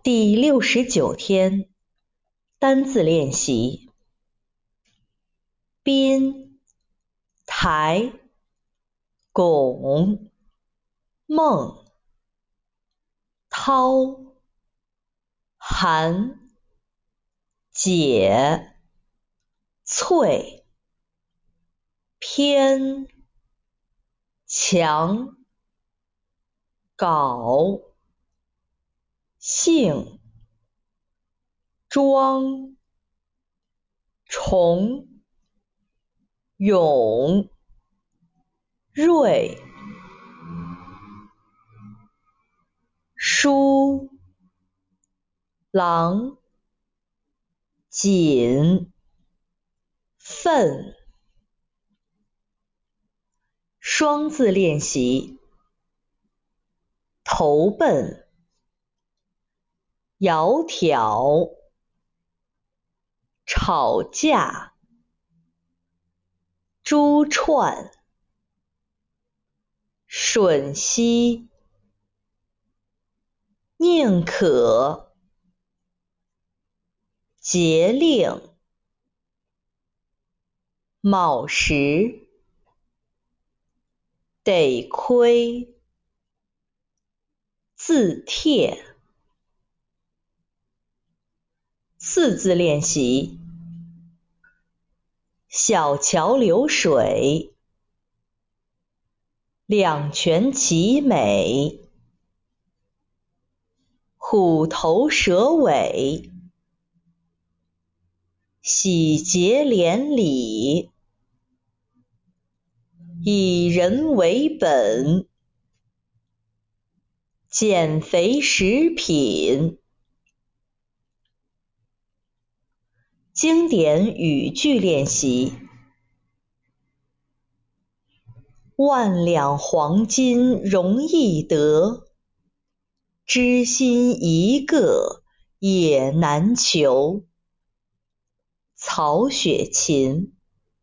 第69天单字练习：宾、台、拱、孟、涛、韩、解、翠、偏、强、镐、性、庄、重、永、锐、疏、郎、锦、奋。双字练习：投奔、窈窕、吵架、珠串、吮吸、宁可、节令、卯时、得亏、自帖。四字练习：小桥流水、两全其美、虎头蛇尾、喜结连理、以人为本、减肥食品。经典语句练习：万两黄金容易得，知心一个也难求。曹雪芹。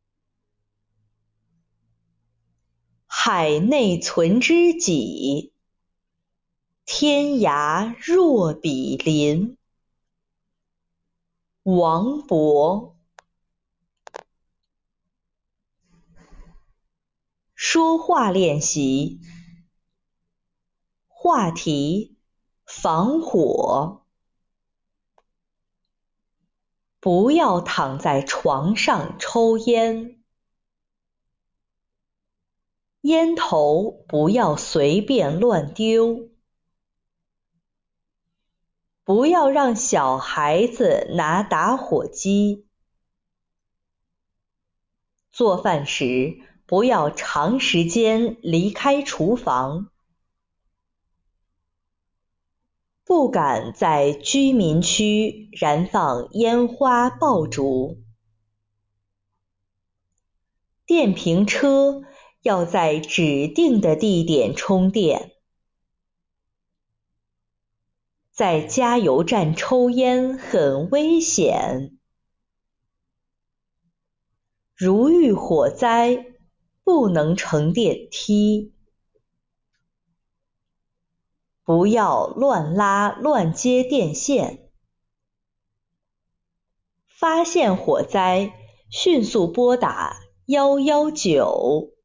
海内存知己，天涯若比邻。王勃。说话练习：话题：防火。不要躺在床上抽烟。烟头不要随便乱丢。不要让小孩子拿打火机。做饭时不要长时间离开厨房。不敢在居民区燃放烟花爆竹。电瓶车要在指定的地点充电。在加油站抽烟很危险。如遇火灾，不能乘电梯。不要乱拉乱接电线。发现火灾，迅速拨打119。